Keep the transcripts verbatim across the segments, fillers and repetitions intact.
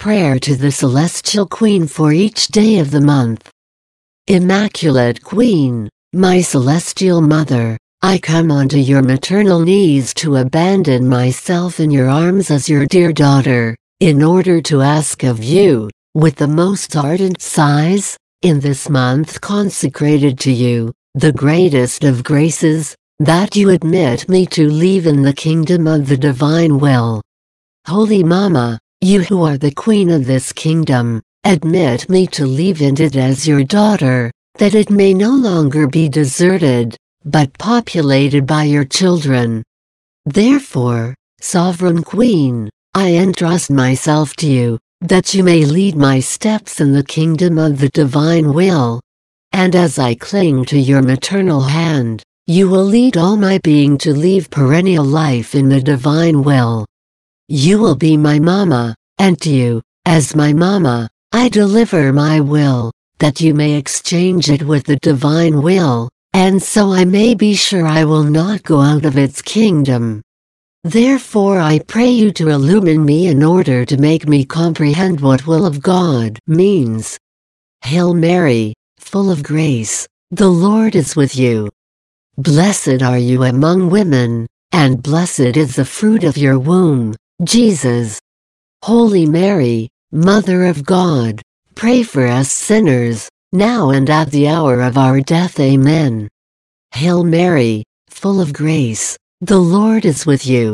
prayer to the Celestial Queen for each day of the month. Immaculate Queen, my Celestial Mother, I come onto your maternal knees to abandon myself in your arms as your dear daughter, in order to ask of you, with the most ardent sighs, in this month consecrated to you, the greatest of graces, that you admit me to live in the kingdom of the divine will. Holy Mama, you who are the queen of this kingdom, admit me to live in it as your daughter, that it may no longer be deserted, but populated by your children. Therefore, Sovereign Queen, I entrust myself to you, that you may lead my steps in the kingdom of the divine will. And as I cling to your maternal hand, you will lead all my being to live perennial life in the divine will. You will be my Mama, and to you, as my Mama, I deliver my will, that you may exchange it with the divine will, and so I may be sure I will not go out of its kingdom. Therefore I pray you to illumine me in order to make me comprehend what will of God means. Hail Mary, full of grace, the Lord is with you. Blessed are you among women, and blessed is the fruit of your womb, Jesus. Holy Mary, Mother of God, pray for us sinners, now and at the hour of our death. Amen. Hail Mary, full of grace, the Lord is with you.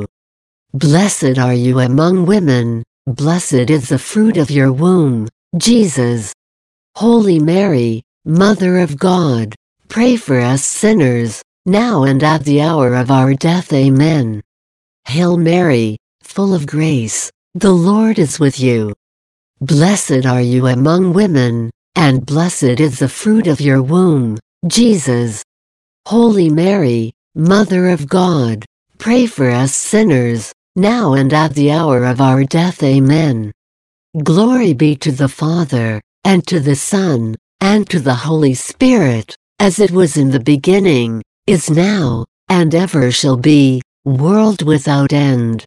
Blessed are you among women, blessed is the fruit of your womb, Jesus. Holy Mary, Mother of God, pray for us sinners, now and at the hour of our death. Amen. Hail Mary, full of grace, the Lord is with you. Blessed are you among women, and blessed is the fruit of your womb, Jesus. Holy Mary, Mother of God, pray for us sinners, now and at the hour of our death. Amen. Glory be to the Father, and to the Son, and to the Holy Spirit, as it was in the beginning, is now, and ever shall be, world without end.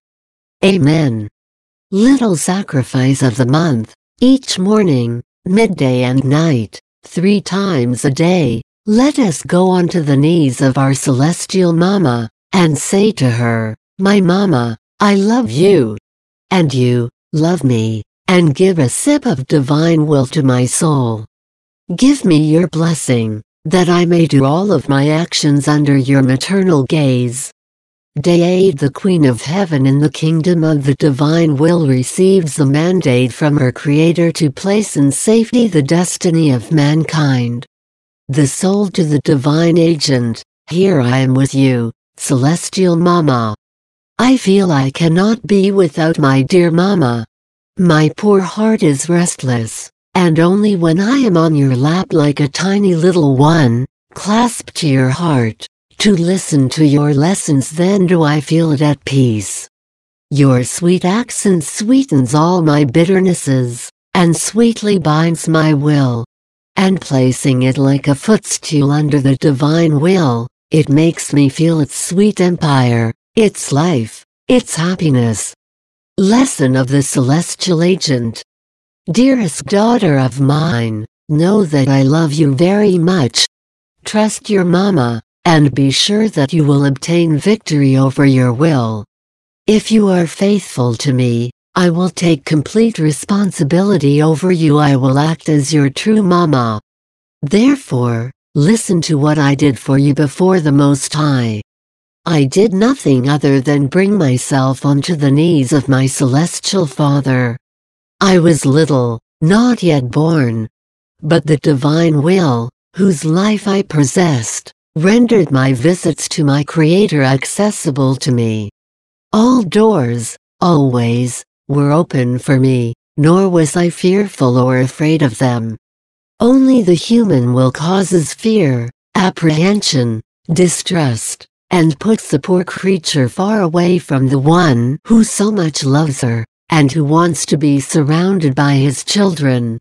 Amen. Little sacrifice of the month, each morning, midday and night, three times a day, let us go onto the knees of our Celestial Mama, and say to her, my Mama, I love you. And you, love me, and give a sip of divine will to my soul. Give me your blessing, that I may do all of my actions under your maternal gaze. Day eight. The Queen of Heaven in the kingdom of the divine will receives the mandate from her Creator to place in safety the destiny of mankind. The soul to the divine agent, here I am with you, Celestial Mama. I feel I cannot be without my dear Mama. My poor heart is restless, and only when I am on your lap like a tiny little one, clasped to your heart, to listen to your lessons, then do I feel it at peace. Your sweet accent sweetens all my bitternesses, and sweetly binds my will. And placing it like a footstool under the divine will, it makes me feel its sweet empire, its life, its happiness. Lesson of the Celestial Agent. Dearest daughter of mine, know that I love you very much. Trust your Mama, and be sure that you will obtain victory over your will. If you are faithful to me, I will take complete responsibility over you. I will act as your true Mama. Therefore, listen to what I did for you before the Most High. I did nothing other than bring myself onto the knees of my Celestial Father. I was little, not yet born. But the divine will, whose life I possessed, rendered my visits to my Creator accessible to me. All doors, always, were open for me, nor was I fearful or afraid of them. Only the human will causes fear, apprehension, distrust, and puts the poor creature far away from the one who so much loves her, and who wants to be surrounded by his children.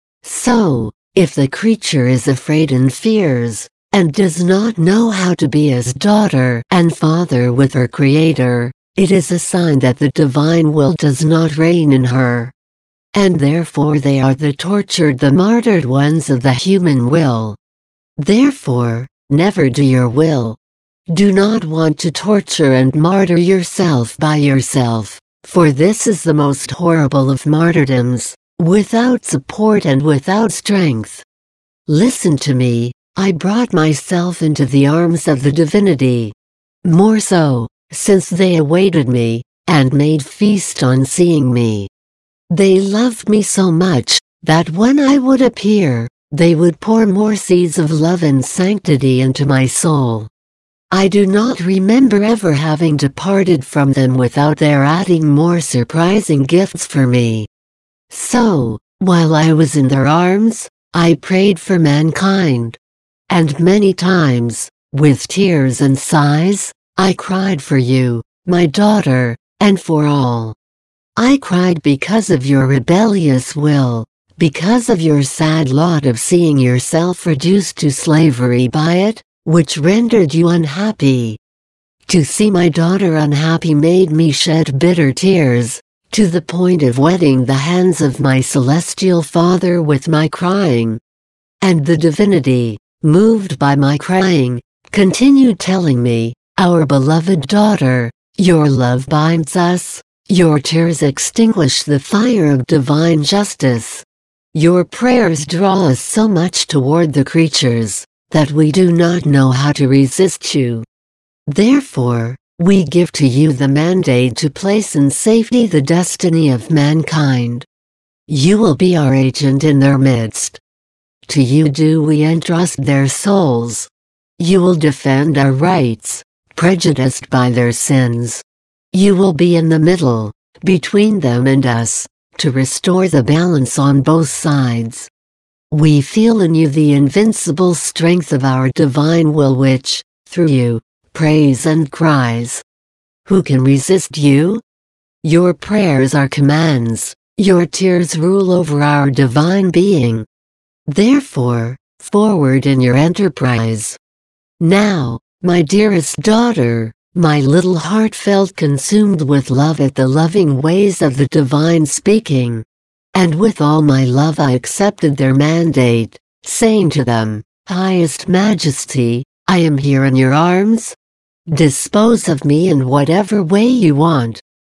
So, if the creature is afraid and fears, and does not know how to be as daughter and father with her Creator, it is a sign that the divine will does not reign in her. and therefore they are the tortured, the martyred ones of the human will. Therefore, never do your will. Do not want to torture and martyr yourself by yourself, for this is the most horrible of martyrdoms, without support and without strength. Listen to me, I brought myself into the arms of the divinity. More so, since they awaited me, and made feast on seeing me. They loved me so much, that when I would appear, they would pour more seeds of love and sanctity into my soul. I do not remember ever having departed from them without their adding more surprising gifts for me. So, while I was in their arms, I prayed for mankind. And many times, with tears and sighs, I cried for you, my daughter, and for all. I cried because of your rebellious will, because of your sad lot of seeing yourself reduced to slavery by it, which rendered you unhappy. To see my daughter unhappy made me shed bitter tears, to the point of wetting the hands of my celestial Father with my crying. And the divinity, moved by my crying, continued telling me, our beloved daughter, your love binds us, your tears extinguish the fire of divine justice. Your prayers draw us so much toward the creatures, that we do not know how to resist you. Therefore, we give to you the mandate to place in safety the destiny of mankind. You will be our agent in their midst. To you do we entrust their souls. You will defend our rights, prejudiced by their sins. You will be in the middle, between them and us, to restore the balance on both sides. We feel in you the invincible strength of our divine will which, through you, prays and cries. Who can resist you? Your prayers are commands, your tears rule over our divine being. Therefore, forward in your enterprise. Now, my dearest daughter, my little heart felt consumed with love at the loving ways of the divine speaking. And with all my love I accepted their mandate, saying to them, Highest Majesty, I am here in your arms. Dispose of me in whatever way you want.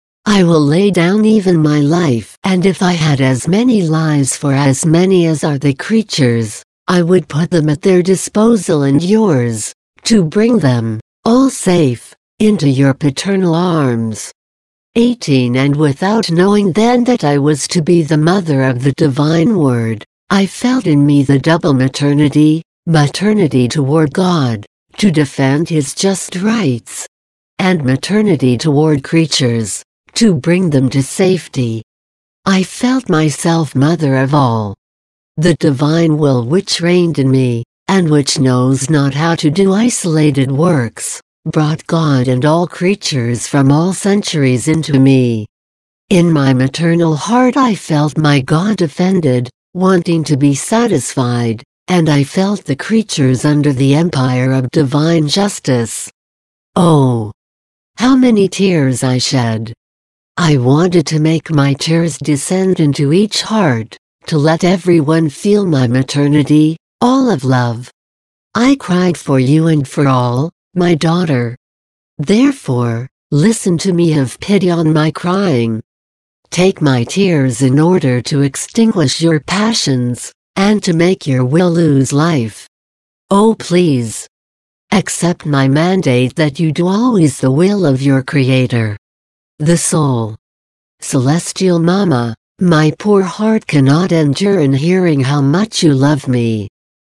I will lay down even my life, and if I had as many lives for as many as are the creatures, I would put them at their disposal and yours, to bring them, all safe, into your paternal arms. eighteen And without knowing then that I was to be the mother of the divine word, I felt in me the double maternity, maternity toward God, to defend his just rights, and maternity toward creatures, to bring them to safety. I felt myself mother of all. The divine will which reigned in me, and which knows not how to do isolated works, brought God and all creatures from all centuries into me. In my maternal heart I felt my God offended, wanting to be satisfied, and I felt the creatures under the empire of divine justice. Oh! How many tears I shed! I wanted to make my tears descend into each heart, to let everyone feel my maternity, all of love. I cried for you and for all, my daughter. Therefore, listen to me, have pity on my crying. Take my tears in order to extinguish your passions, and to make your will lose life. Oh please! Accept my mandate that you do always the will of your Creator. The soul. Celestial Mama, my poor heart cannot endure in hearing how much you love me.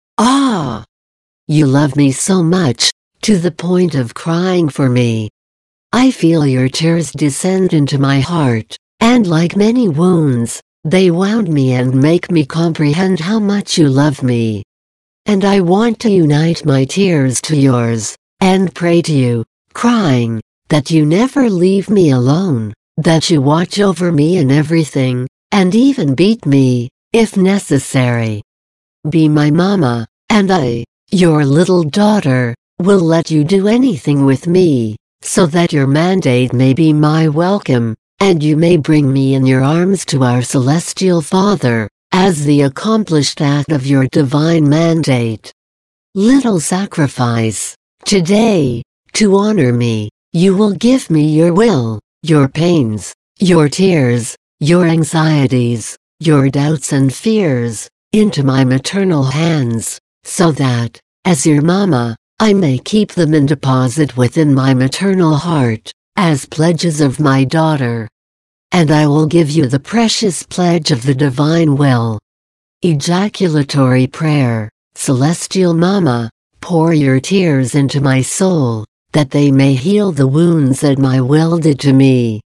Ah! You love me so much, to the point of crying for me. I feel your tears descend into my heart, and like many wounds, they wound me and make me comprehend how much you love me. And I want to unite my tears to yours, and pray to you, crying, that you never leave me alone, that you watch over me in everything, and even beat me, if necessary. Be my mama, and I, your little daughter, will let you do anything with me, so that your mandate may be my welcome, and you may bring me in your arms to our Celestial Father, as the accomplished act of your divine mandate. Little sacrifice. Today, to honor me, you will give me your will, your pains, your tears, your anxieties, your doubts and fears, into my maternal hands, so that, as your mama, I may keep them in deposit within my maternal heart, as pledges of my daughter. And I will give you the precious pledge of the divine will. Ejaculatory prayer. Celestial Mama, pour your tears into my soul, that they may heal the wounds that my will did to me.